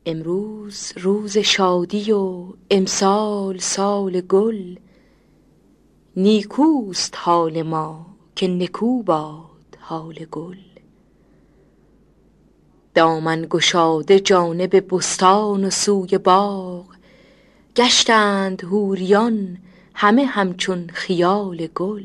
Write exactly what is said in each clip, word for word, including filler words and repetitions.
امروز روز شادی و امسال سال گل، نیکوست حال ما که نکو باد حال گل. دامن گشاده جانب بستان و سوی باغ، گشتند حوریان همه همچون خیال گل.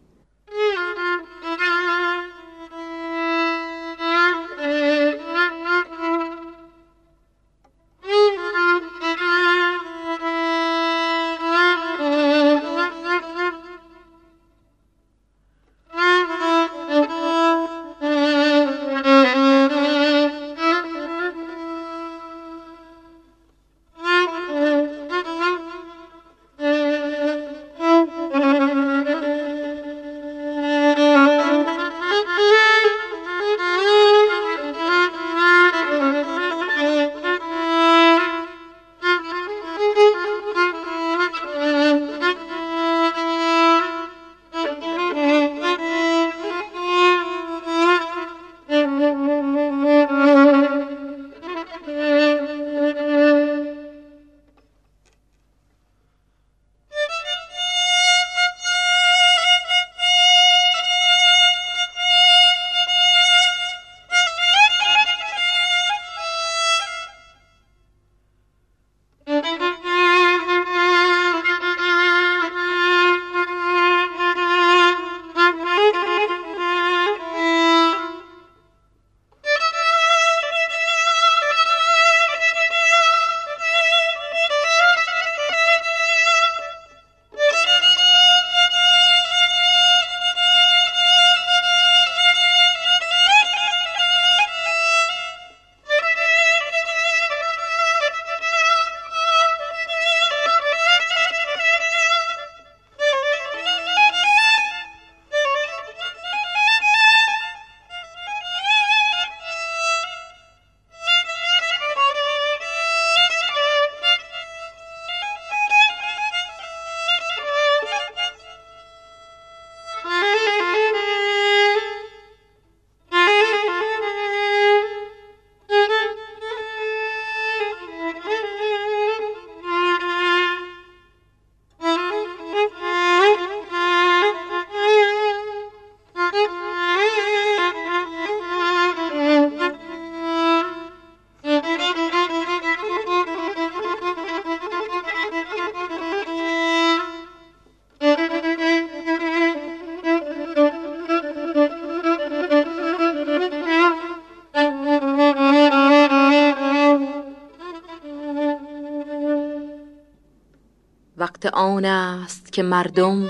وقت آن است که مردم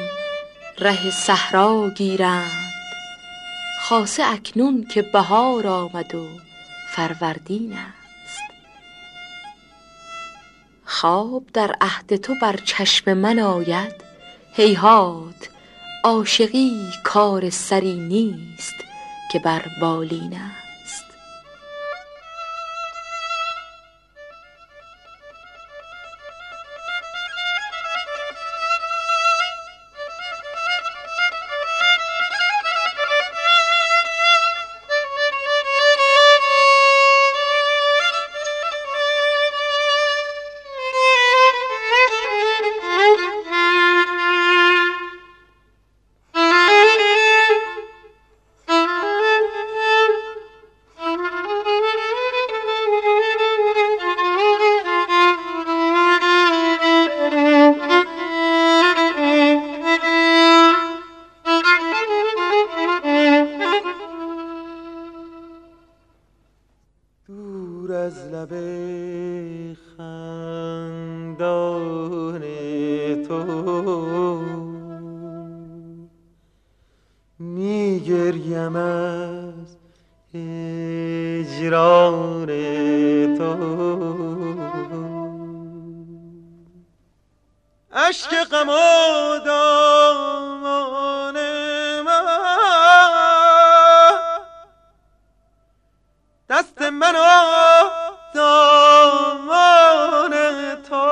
ره صحرا گیرند، خاصه اکنون که بهار آمد و فروردین است. خواب در عهد تو بر چشم من آید، هیهات عاشقی کار سری نیست که بر بالین است. از لب خندان تو میگریم از هجران تو، اشک غم و دامان من دست من و دامان تو.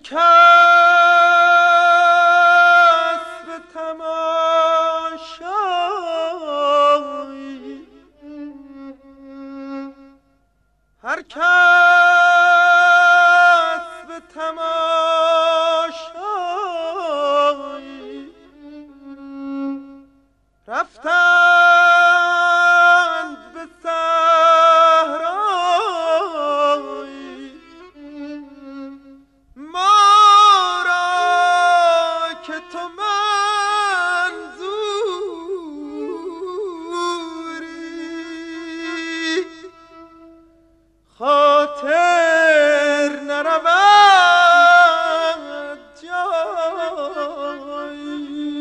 کس به تماشایی، هر کس به تماشایی رفتند به صحرایی، ما را که تو منظوری، خاطر نرود جایی.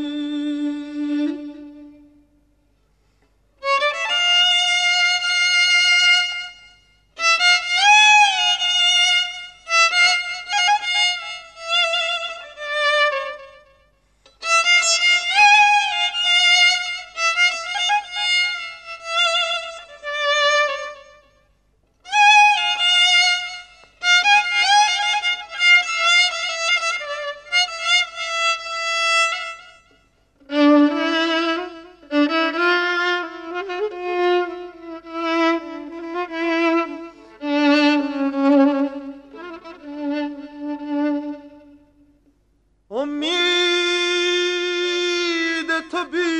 امید تو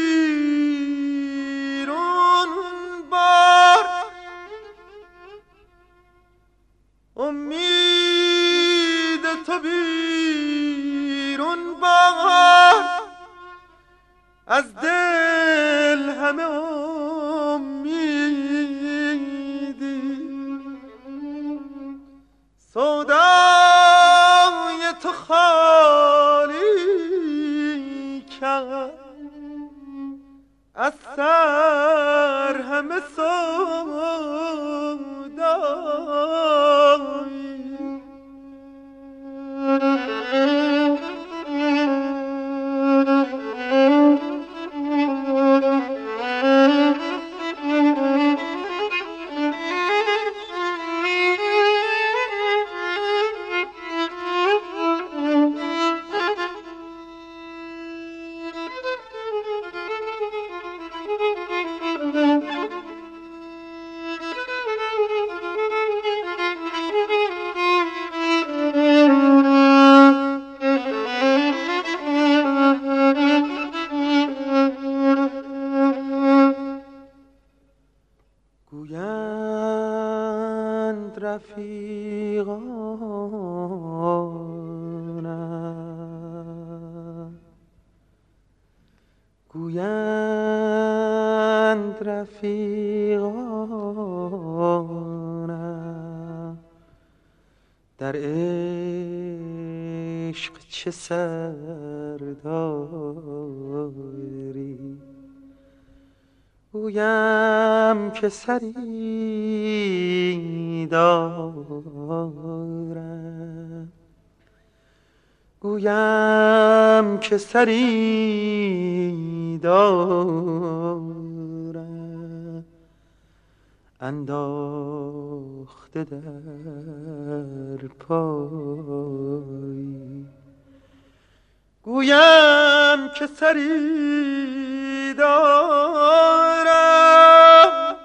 بیرون بار، امید تو بیرون بار، از دل همه امیدی، سودای تو خالی کرد از سر همه سودایی. گویند رفیقانم، گویند رفیقانم، در عشق چه سر داری، گویم که سری دارم، گویم که سری دارم، انداخته در پای، گویم که سری دارم،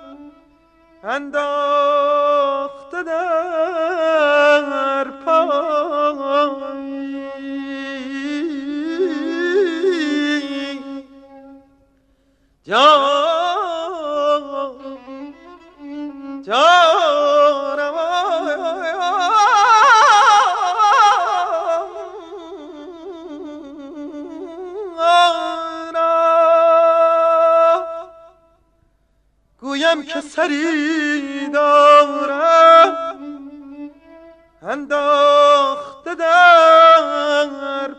انداخته در پای. جان جانم گویم که سری دارم، انداخته در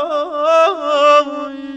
پای.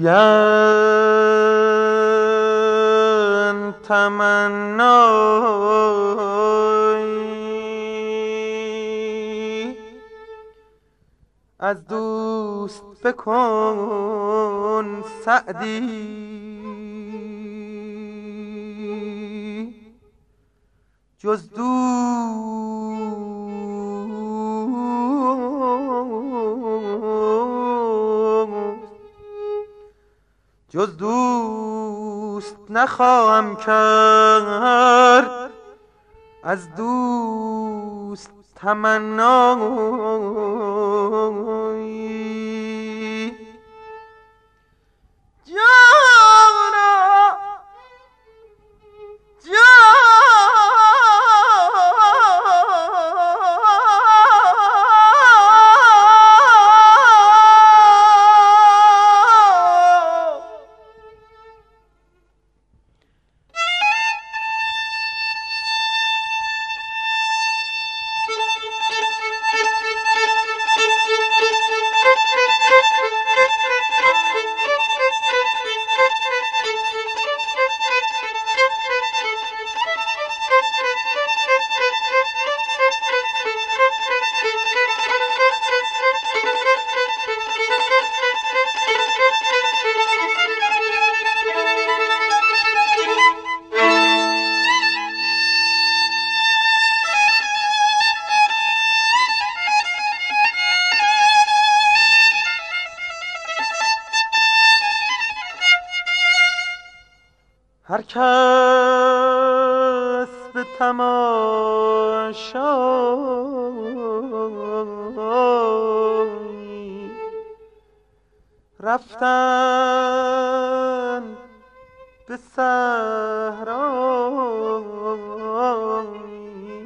گویند تمنایی از دوست بکن سعدی، جز دوست جز دوست نخواهم کرد، از دوست تمنایی. جانا هر کس به تماشایی رفتن به صحرایی،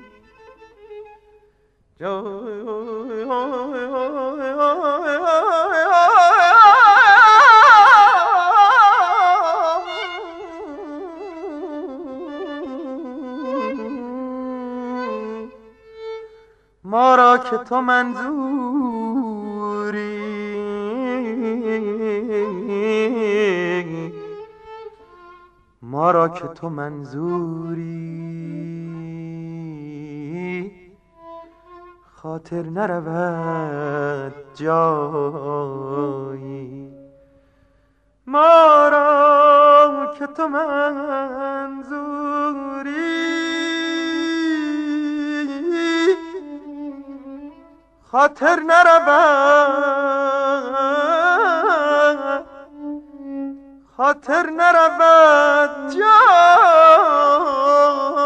ما را که تو منظوری، ما را که تو منظوری، خاطر نرود جایی. ما را که تو منظوری، خاطر نرود، خاطر نرود جایی.